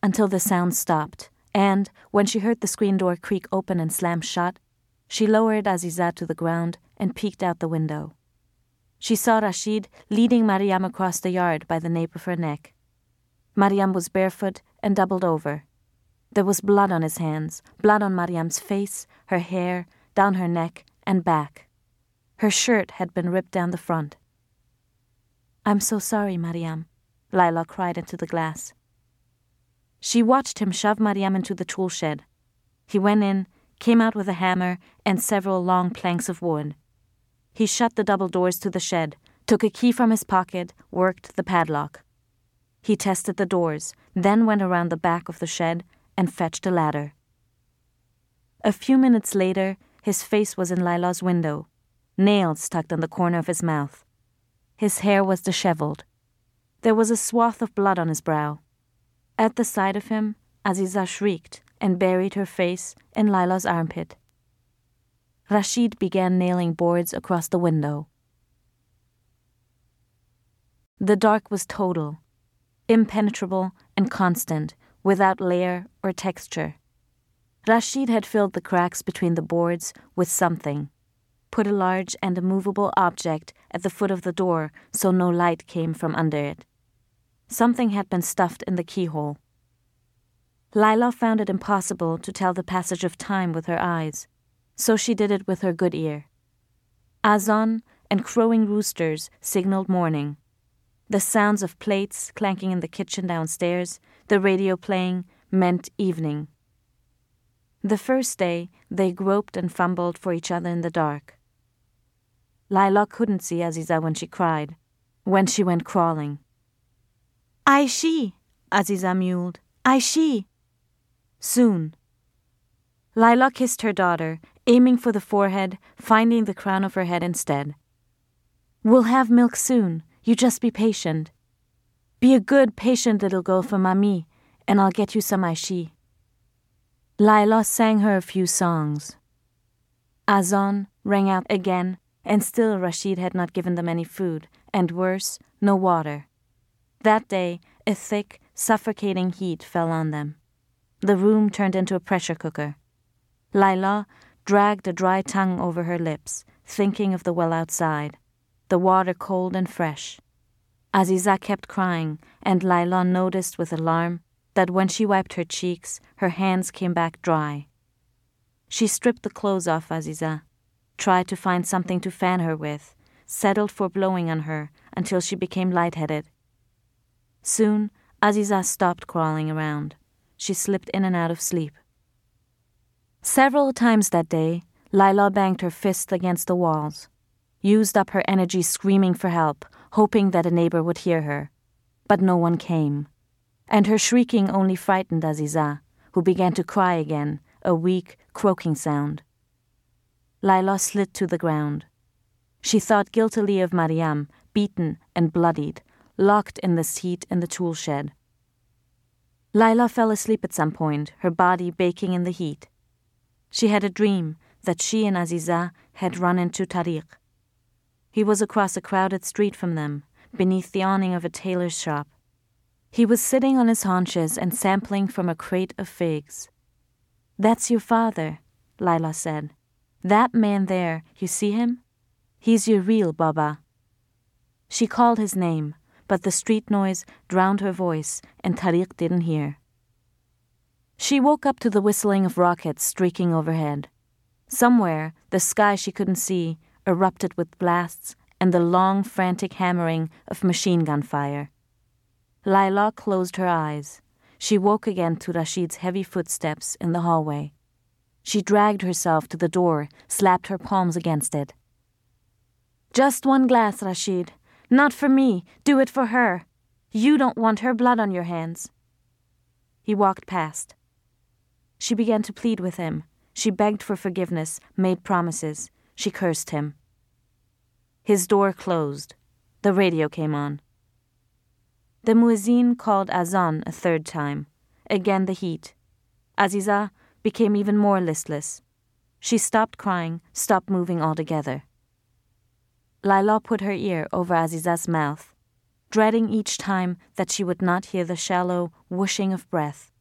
A: until the sound stopped, and, when she heard the screen door creak open and slam shut, she lowered Aziza to the ground and peeked out the window. She saw Rashid leading Mariam across the yard by the nape of her neck. Mariam was barefoot and doubled over. There was blood on his hands, blood on Mariam's face, her hair, down her neck and back. Her shirt had been ripped down the front. "I'm so sorry, Mariam," Layla cried into the glass. She watched him shove Mariam into the tool shed. He went in, came out with a hammer and several long planks of wood. He shut the double doors to the shed, took a key from his pocket, worked the padlock. He tested the doors, then went around the back of the shed and fetched a ladder. A few minutes later, his face was in Layla's window, nails stuck in the corner of his mouth. His hair was disheveled. There was a swath of blood on his brow. At the sight of him, Aziza shrieked and buried her face in Layla's armpit. Rashid began nailing boards across the window. The dark was total, impenetrable and constant, without layer or texture. Rashid had filled the cracks between the boards with something, put a large and immovable object at the foot of the door so no light came from under it. Something had been stuffed in the keyhole. Layla found it impossible to tell the passage of time with her eyes, so she did it with her good ear. Azan and crowing roosters signaled morning. The sounds of plates clanking in the kitchen downstairs, the radio playing, meant evening. The first day, they groped and fumbled for each other in the dark. Layla couldn't see Aziza when she cried, when she went crawling. "Aishi," Aziza mewed. "Aishi." Soon. Layla kissed her daughter, aiming for the forehead, finding the crown of her head instead. "We'll have milk soon. You just be patient. Be a good, patient little girl for Mami, and I'll get you some Aishi." Layla sang her a few songs. Azan rang out again, and still Rashid had not given them any food, and worse, no water. That day, a thick, suffocating heat fell on them. The room turned into a pressure cooker. Layla dragged a dry tongue over her lips, thinking of the well outside, the water cold and fresh. Aziza kept crying, and Layla noticed with alarm that when she wiped her cheeks, her hands came back dry. She stripped the clothes off Aziza, tried to find something to fan her with, settled for blowing on her until she became lightheaded. Soon, Aziza stopped crawling around. She slipped in and out of sleep. Several times that day, Layla banged her fists against the walls, used up her energy screaming for help, hoping that a neighbor would hear her. But no one came, and her shrieking only frightened Aziza, who began to cry again, a weak, croaking sound. Layla slid to the ground. She thought guiltily of Mariam, beaten and bloodied, locked in the seat in the tool shed. Layla fell asleep at some point, her body baking in the heat. She had a dream that she and Aziza had run into Tariq. He was across a crowded street from them, beneath the awning of a tailor's shop. He was sitting on his haunches and sampling from a crate of figs. "That's your father," Layla said. "That man there, you see him? He's your real Baba." She called his name, but the street noise drowned her voice, and Tariq didn't hear. She woke up to the whistling of rockets streaking overhead. Somewhere, the sky she couldn't see erupted with blasts and the long, frantic hammering of machine gun fire. Layla closed her eyes. She woke again to Rashid's heavy footsteps in the hallway. She dragged herself to the door, slapped her palms against it. "Just one glass, Rashid. Not for me. Do it for her. You don't want her blood on your hands." He walked past. She began to plead with him. She begged for forgiveness, made promises. She cursed him. His door closed. The radio came on. The muezzin called Azan a third time. Again the heat. Aziza became even more listless. She stopped crying, stopped moving altogether. Layla put her ear over Aziza's mouth, dreading each time that she would not hear the shallow whooshing of breath.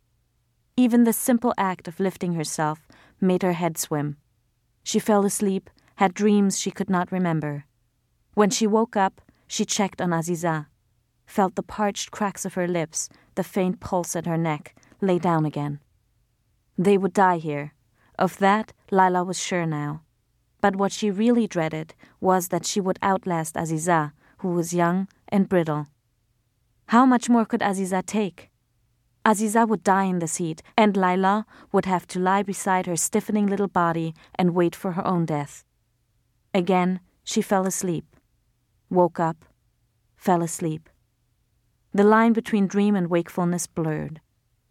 A: Even the simple act of lifting herself made her head swim. She fell asleep, had dreams she could not remember. When she woke up, she checked on Aziza, felt the parched cracks of her lips, the faint pulse at her neck, lay down again. They would die here. Of that, Layla was sure now. But what she really dreaded was that she would outlast Aziza, who was young and brittle. How much more could Aziza take? Aziza would die in this heat, and Layla would have to lie beside her stiffening little body and wait for her own death. Again, she fell asleep, woke up, fell asleep. The line between dream and wakefulness blurred.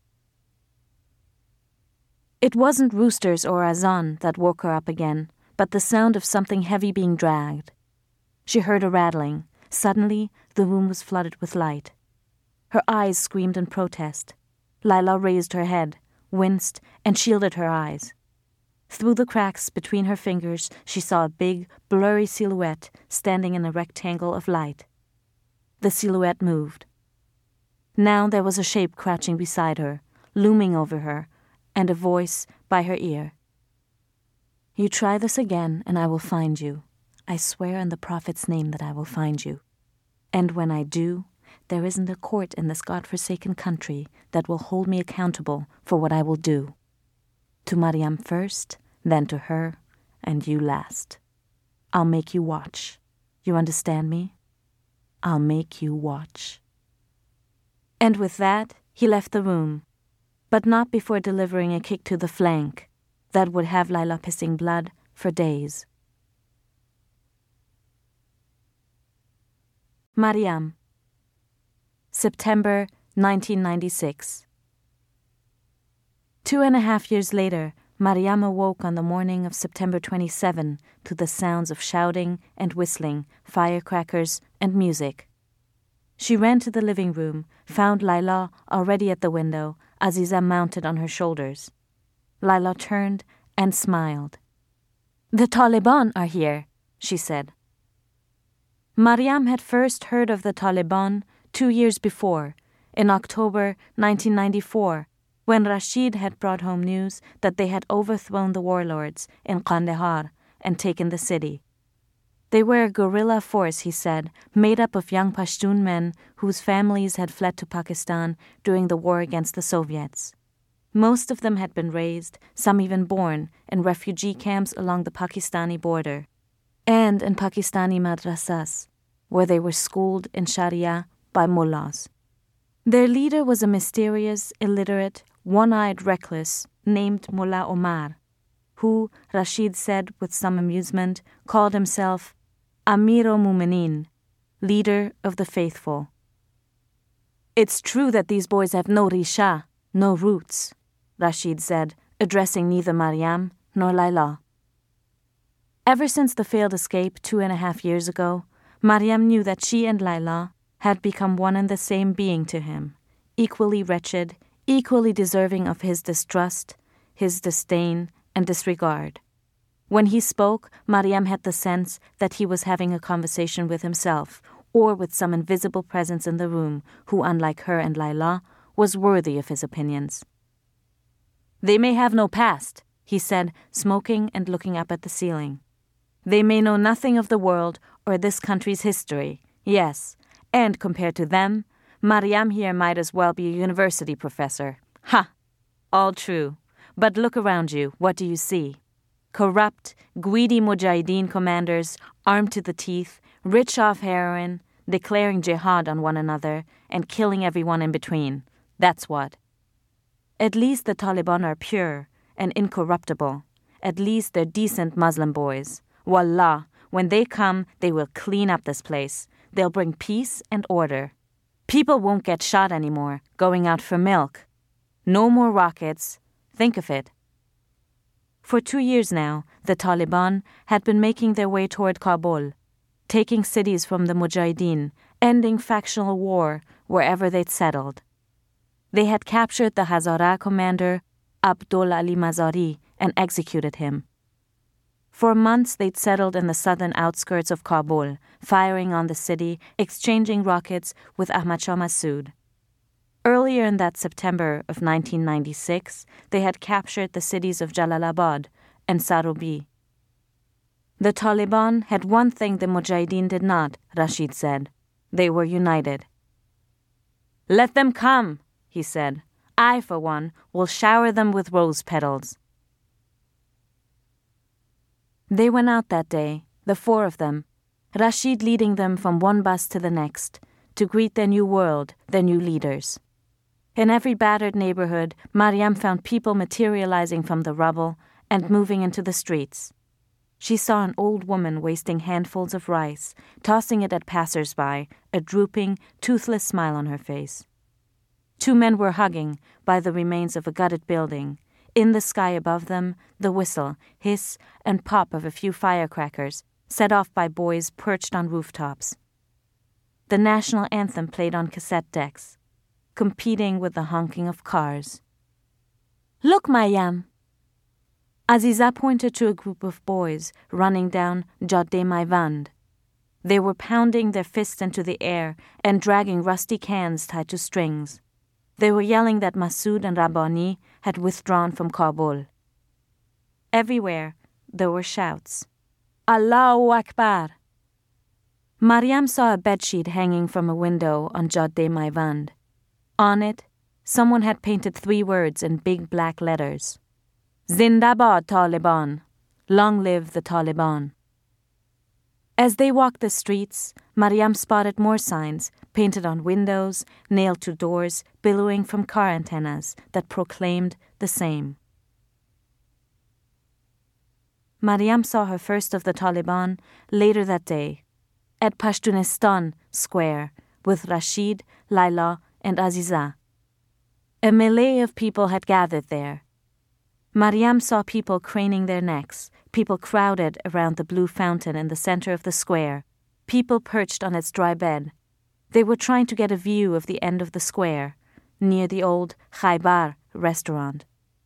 A: It wasn't roosters or azan that woke her up again, but the sound of something heavy being dragged. She heard a rattling. Suddenly, the room was flooded with light. Her eyes screamed in protest. Layla raised her head, winced, and shielded her eyes. Through the cracks between her fingers, she saw a big, blurry silhouette standing in a rectangle of light. The silhouette moved. Now there was a shape crouching beside her, looming over her, and a voice by her ear. "You try this again, and I will find you. I swear in the Prophet's name that I will find you. And when I do, there isn't a court in this God-forsaken country that will hold me accountable for what I will do. To Mariam first, then to her, and you last. I'll make you watch. You understand me? I'll make you watch." And with that, he left the room, but not before delivering a kick to the flank that would have Layla pissing blood for days. Mariam. September 1996. 2.5 years later, Mariam awoke on the morning of September 27 to the sounds of shouting and whistling, firecrackers and music. She ran to the living room, found Layla already at the window, Aziza mounted on her shoulders. Layla turned and smiled. "The Taliban are here," she said. Mariam had first heard of the Taliban 2 years before, in October 1994, when Rashid had brought home news that they had overthrown the warlords in Kandahar and taken the city. They were a guerrilla force, he said, made up of young Pashtun men whose families had fled to Pakistan during the war against the Soviets. Most of them had been raised, some even born, in refugee camps along the Pakistani border, and in Pakistani madrasas, where they were schooled in Sharia by mullahs. Their leader was a mysterious, illiterate, one-eyed recluse named Mullah Omar, who, Rashid said with some amusement, called himself Amir-ul-Mu'minin, leader of the faithful. "It's true that these boys have no risha, no roots," Rashid said, addressing neither Mariam nor Layla. Ever since the failed escape 2.5 years ago, Mariam knew that she and Layla had become one and the same being to him, equally wretched, equally deserving of his distrust, his disdain, and disregard. When he spoke, Mariam had the sense that he was having a conversation with himself, or with some invisible presence in the room who, unlike her and Layla, was worthy of his opinions. "They may have no past," he said, smoking and looking up at the ceiling. "They may know nothing of the world or this country's history, yes, and compared to them, Mariam here might as well be a university professor. Ha! All true. But look around you, what do you see? Corrupt, greedy Mujahideen commanders, armed to the teeth, rich off heroin, declaring jihad on one another, and killing everyone in between. That's what. At least the Taliban are pure and incorruptible. At least they're decent Muslim boys. Wallah, when they come, they will clean up this place. They'll bring peace and order. People won't get shot anymore, going out for milk. No more rockets. Think of it." For 2 years now, the Taliban had been making their way toward Kabul, taking cities from the Mujahideen, ending factional war wherever they'd settled. They had captured the Hazara commander, Abdul Ali Mazari, and executed him. For months they'd settled in the southern outskirts of Kabul, firing on the city, exchanging rockets with Ahmad Shah Massoud. Earlier in that September of 1996, they had captured the cities of Jalalabad and Sarobi. The Taliban had one thing the Mujahideen did not, Rashid said. They were united. "Let them come," he said. "I, for one, will shower them with rose petals." They went out that day, the four of them, Rashid leading them from one bus to the next, to greet their new world, their new leaders. In every battered neighborhood, Mariam found people materializing from the rubble and moving into the streets. She saw an old woman wasting handfuls of rice, tossing it at passers-by, a drooping, toothless smile on her face. Two men were hugging by the remains of a gutted building. In the sky above them, the whistle, hiss, and pop of a few firecrackers, set off by boys perched on rooftops. The national anthem played on cassette decks, competing with the honking of cars. "Look, Mariam!" Aziza pointed to a group of boys running down Jadeh-Maivand. They were pounding their fists into the air and dragging rusty cans tied to strings. They were yelling that Masood and Rabbani had withdrawn from Kabul. Everywhere there were shouts. "Allahu Akbar!" Mariam saw a bedsheet hanging from a window on Jadeh-Maivand. On it, someone had painted 3 words in big black letters. "Zindabad Taliban! Long live the Taliban!" As they walked the streets, Mariam spotted more signs, painted on windows, nailed to doors, billowing from car antennas that proclaimed the same. Mariam saw her first of the Taliban later that day, at Pashtunistan Square, with Rashid, Laila, and Aziza. A melee of people had gathered there. Mariam saw people craning their necks, people crowded around the blue fountain in the center of the square, people perched on its dry bed. They were trying to get a view of the end of the square, near the old Khaybar restaurant.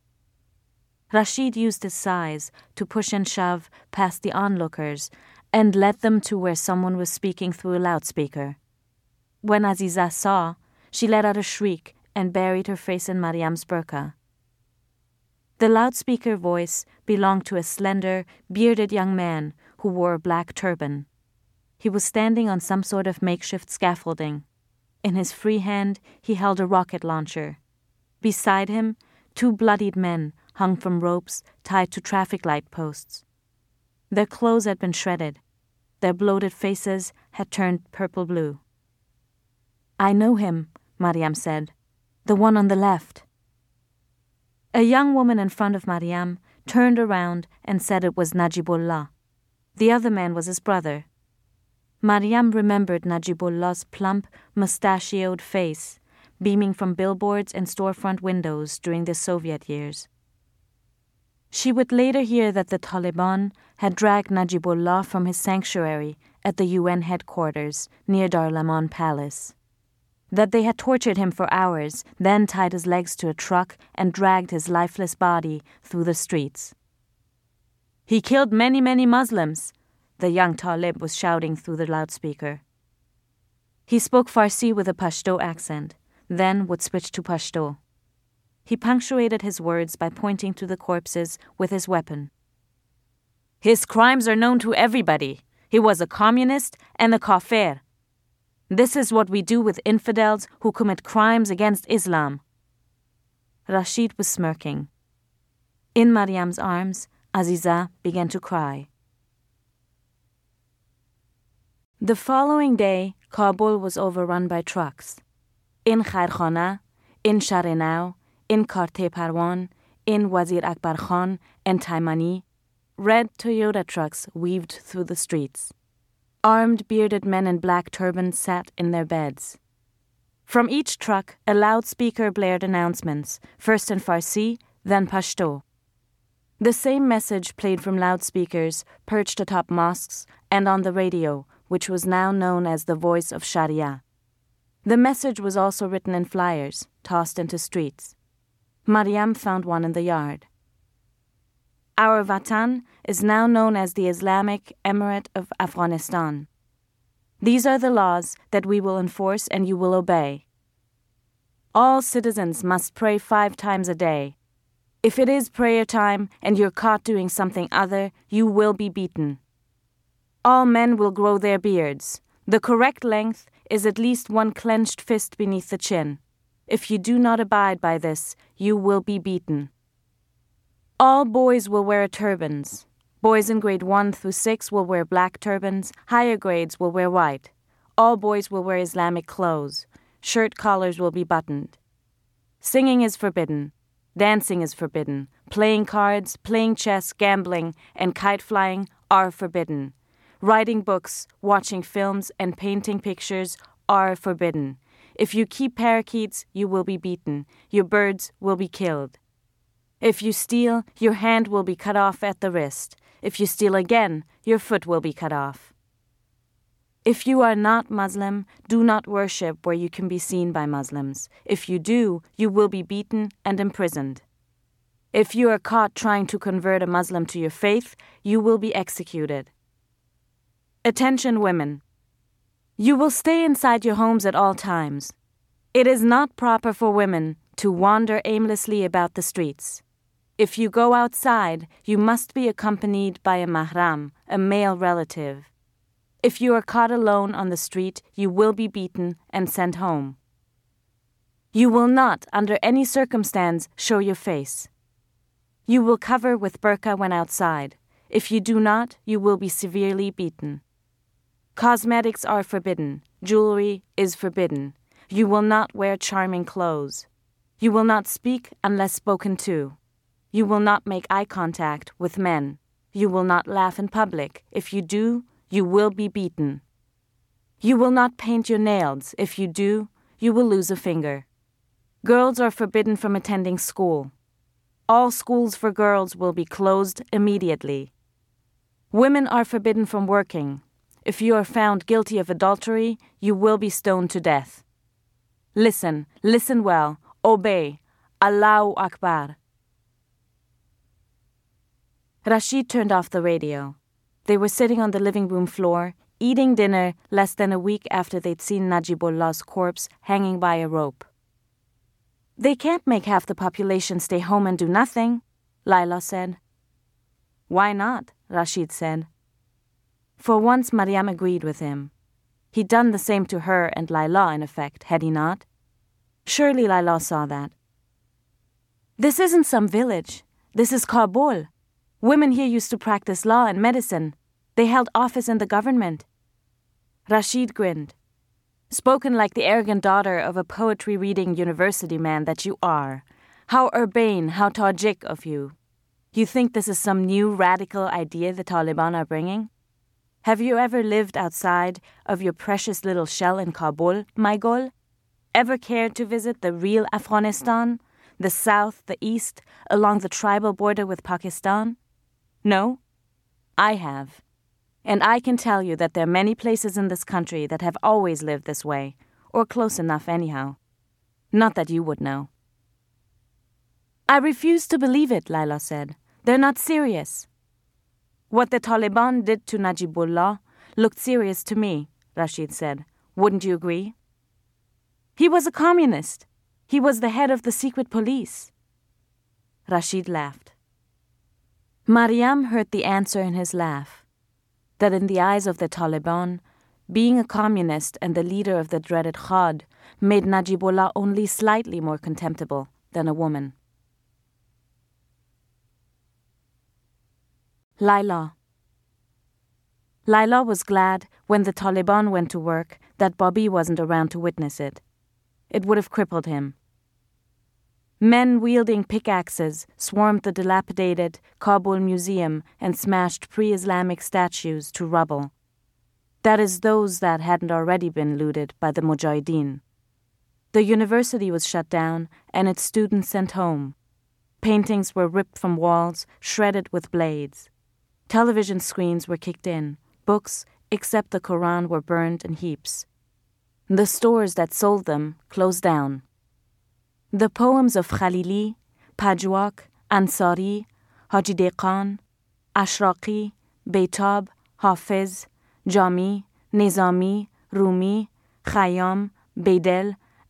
A: Rashid used his size to push and shove past the onlookers and led them to where someone was speaking through a loudspeaker. When Aziza saw, she let out a shriek and buried her face in Mariam's burqa. The loudspeaker voice belonged to a slender, bearded young man who wore a black turban. He was standing on some sort of makeshift scaffolding. In his free hand, he held a rocket launcher. Beside him, 2 bloodied men hung from ropes tied to traffic light posts. Their clothes had been shredded. Their bloated faces had turned purple-blue. "I know him," Mariam said. "The one on the left." A young woman in front of Mariam turned around and said it was Najibullah. The other man was his brother. Mariam remembered Najibullah's plump, mustachioed face, beaming from billboards and storefront windows during the Soviet years. She would later hear that the Taliban had dragged Najibullah from his sanctuary at the UN headquarters near Dar-Laman Palace. That they had tortured him for hours, then tied his legs to a truck and dragged his lifeless body through the streets. "He killed many, many Muslims," the young Talib was shouting through the loudspeaker. He spoke Farsi with a Pashto accent, then would switch to Pashto. He punctuated his words by pointing to the corpses with his weapon. "His crimes are known to everybody. He was a communist and a kafir. This is what we do with infidels who commit crimes against Islam." Rashid was smirking. In Mariam's arms, Aziza began to cry. The following day, Kabul was overrun by trucks. In Khairkhana, in Sharinau, in Karte Parwan, in Wazir Akbar Khan and Taimani, red Toyota trucks weaved through the streets. Armed, bearded men in black turbans sat in their beds. From each truck, a loudspeaker blared announcements, first in Farsi, then Pashto. The same message played from loudspeakers perched atop mosques and on the radio, which was now known as the Voice of Sharia. The message was also written in flyers, tossed into streets. Mariam found one in the yard. "Our Vatan is now known as the Islamic Emirate of Afghanistan. These are the laws that we will enforce and you will obey. All citizens must pray 5 times a day. If it is prayer time and you're caught doing something other, you will be beaten. All men will grow their beards. The correct length is at least 1 clenched fist beneath the chin. If you do not abide by this, you will be beaten. All boys will wear turbans. Boys in grade 1 through 6 will wear black turbans. Higher grades will wear white. All boys will wear Islamic clothes. Shirt collars will be buttoned. Singing is forbidden. Dancing is forbidden. Playing cards, playing chess, gambling, and kite flying are forbidden. Writing books, watching films, and painting pictures are forbidden. If you keep parakeets, you will be beaten. Your birds will be killed. If you steal, your hand will be cut off at the wrist. If you steal again, your foot will be cut off. If you are not Muslim, do not worship where you can be seen by Muslims. If you do, you will be beaten and imprisoned. If you are caught trying to convert a Muslim to your faith, you will be executed. Attention women. You will stay inside your homes at all times. It is not proper for women to wander aimlessly about the streets. If you go outside, you must be accompanied by a mahram, a male relative. If you are caught alone on the street, you will be beaten and sent home. You will not, under any circumstance, show your face. You will cover with burqa when outside. If you do not, you will be severely beaten. Cosmetics are forbidden. Jewelry is forbidden. You will not wear charming clothes. You will not speak unless spoken to. You will not make eye contact with men. You will not laugh in public. If you do, you will be beaten. You will not paint your nails. If you do, you will lose a finger. Girls are forbidden from attending school. All schools for girls will be closed immediately. Women are forbidden from working. If you are found guilty of adultery, you will be stoned to death. Listen well, obey. Allahu Akbar. Rashid turned off the radio. They were sitting on the living room floor, eating dinner less than a week after they'd seen Najibullah's corpse hanging by a rope. They can't make half the population stay home and do nothing, Layla said. Why not? Rashid said. For once, Mariam agreed with him. He'd done the same to her and Layla, in effect, had he not? Surely Layla saw that. This isn't some village. This is Kabul. Women here used to practice law and medicine. They held office in the government. Rashid grinned. Spoken like the arrogant daughter of a poetry-reading university man that you are. How urbane, how Tajik of you. You think this is some new radical idea the Taliban are bringing? Have you ever lived outside of your precious little shell in Kabul, my Gul? Ever cared to visit the real Afghanistan? The south, the east, along the tribal border with Pakistan? No? I have. And I can tell you that there are many places in this country that have always lived this way, or close enough anyhow. Not that you would know. I refuse to believe it, Layla said. They're not serious. What the Taliban did to Najibullah looked serious to me, Rashid said. Wouldn't you agree? He was a communist. He was the head of the secret police. Rashid laughed. Mariam heard the answer in his laugh, that in the eyes of the Taliban, being a communist and the leader of the dreaded Khad made Najibullah only slightly more contemptible than a woman. Layla. Layla was glad when the Taliban went to work that Bobby wasn't around to witness it. It would have crippled him. Men wielding pickaxes swarmed the dilapidated Kabul Museum and smashed pre-Islamic statues to rubble. That is, those that hadn't already been looted by the Mujahideen. The university was shut down and its students sent home. Paintings were ripped from walls, shredded with blades. Television screens were kicked in. Books, except the Quran, were burned in heaps. The stores that sold them closed down. The poems of Khalili, Pajwak, Ansari, Haji Deqan, Ashraqi, Beitab, Hafiz, Jami, Nizami, Rumi, Khayyam, Beidel,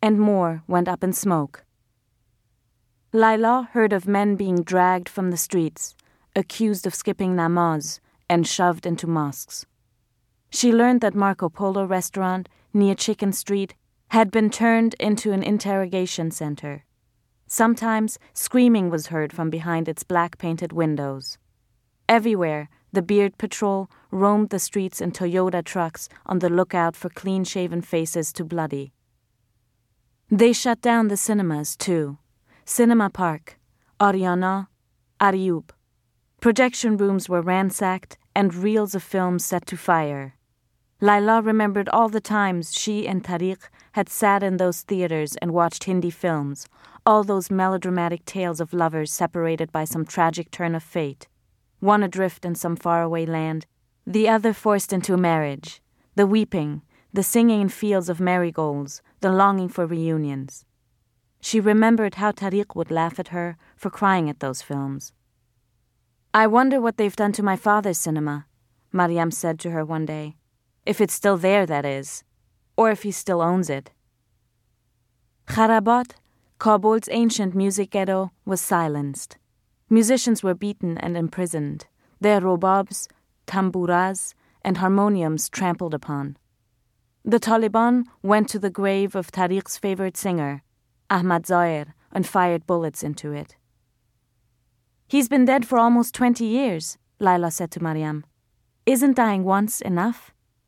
A: and more went up in smoke. Layla heard of men being dragged from the streets, accused of skipping namaz, and shoved into mosques. She learned that Marco Polo restaurant near Chicken Street had been turned into an interrogation center. Sometimes screaming was heard from behind its black-painted windows. Everywhere, the Beard Patrol roamed the streets in Toyota trucks on the lookout for clean-shaven faces to bloody. They shut down the cinemas, too. Cinema Park, Ariana, Ariub. Projection rooms were ransacked and reels of films set to fire. Layla remembered all the times she and Tariq had sat in those theaters and watched Hindi films, all those melodramatic tales of lovers separated by some tragic turn of fate, one adrift in some faraway land, the other forced into marriage, the weeping, the singing in fields of marigolds, the longing for reunions. She remembered how Tariq would laugh at her for crying at those films. "I wonder what they've done to my father's cinema," Mariam said to her one day. "If it's still there, that is. Or if he still owns it." Kharabat, Kabul's ancient music ghetto, was silenced. Musicians were beaten and imprisoned, their robabs, tamburas, and harmoniums trampled upon. The Taliban went to the grave of Tariq's favorite singer, Ahmad Zair, and fired bullets into it. "He's been dead for almost 20 years, Layla said to Mariam. "Isn't dying once enough?"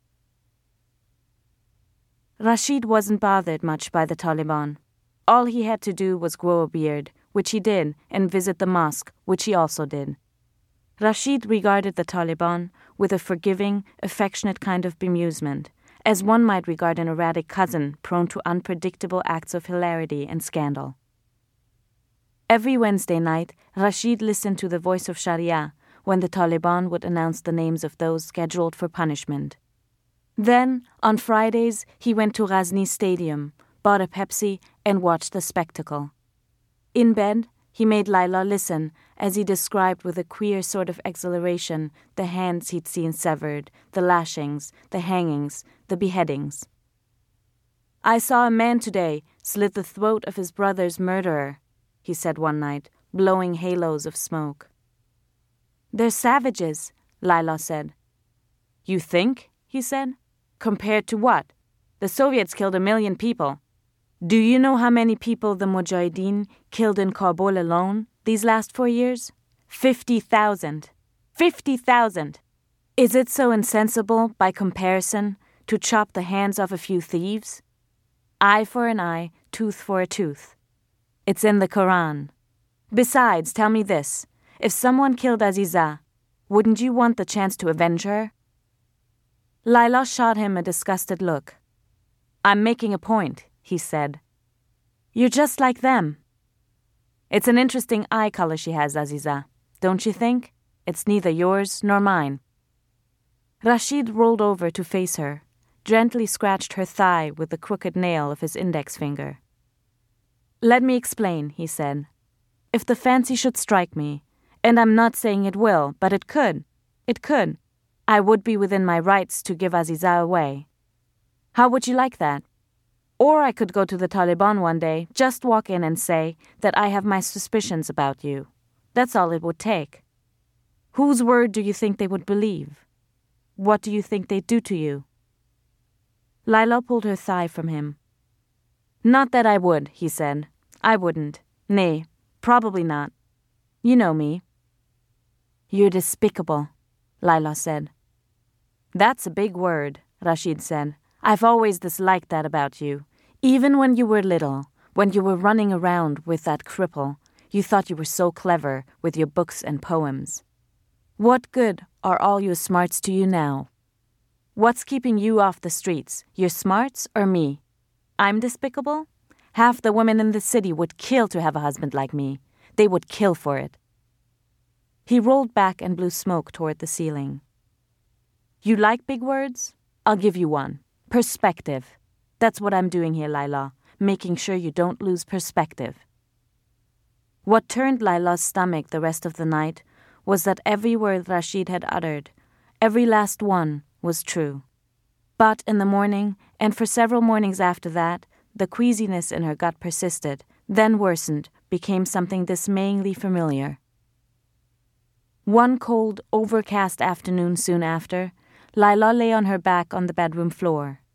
A: Rashid wasn't bothered much by the Taliban. All he had to do was grow a beard, which he did, and visit the mosque, which he also did. Rashid regarded the Taliban with a forgiving, affectionate kind of bemusement, as one might regard an erratic cousin prone to unpredictable acts of hilarity and scandal. Every Wednesday night, Rashid listened to the voice of Sharia when the Taliban would announce the names of those scheduled for punishment. Then, on Fridays, he went to Ghazni Stadium, bought a Pepsi, and watched the spectacle. In bed, he made Layla listen as he described with a queer sort of exhilaration the hands he'd seen severed, the lashings, the hangings, the beheadings. "I saw a man today slit the throat of his brother's murderer," he said one night, blowing halos of smoke. "They're savages," Layla said. "You think?" he said. "Compared to what? The Soviets killed 1 million people. Do you know how many people the Mujahideen killed in Kabul alone these last 4 years? 50,000. 50,000! Is it so insensible, by comparison, to chop the hands off a few thieves? Eye for an eye, tooth for a tooth. It's in the Quran. Besides, tell me this. If someone killed Aziza, wouldn't you want the chance to avenge her?" Layla shot him a disgusted look. "I'm making a point," he said. "You're just like them." "It's an interesting eye color she has, Aziza. Don't you think? It's neither yours nor mine." Rashid rolled over to face her, gently scratched her thigh with the crooked nail of his index finger. "Let me explain," he said. "If the fancy should strike me, and I'm not saying it will, but it could, I would be within my rights to give Aziza away. How would you like that? Or I could go to the Taliban one day, just walk in and say that I have my suspicions about you. That's all it would take. Whose word do you think they would believe? What do you think they'd do to you?" Layla pulled her thigh from him. "Not that I would," he said. "I wouldn't. Nay, probably not. You know me." "You're despicable," Layla said. "That's a big word," Rashid said. "I've always disliked that about you. Even when you were little, when you were running around with that cripple, you thought you were so clever with your books and poems. What good are all your smarts to you now? What's keeping you off the streets, your smarts or me? I'm despicable? Half the women in the city would kill to have a husband like me. They would kill for it." He rolled back and blew smoke toward the ceiling. "You like big words? I'll give you one. Perspective. That's what I'm doing here, Layla, making sure you don't lose perspective." What turned Layla's stomach the rest of the night was that every word Rashid had uttered, every last one, was true. But in the morning, and for several mornings after that, the queasiness in her gut persisted, then worsened, became something dismayingly familiar. One cold, overcast afternoon soon after, Lila lay on her back on the bedroom floor.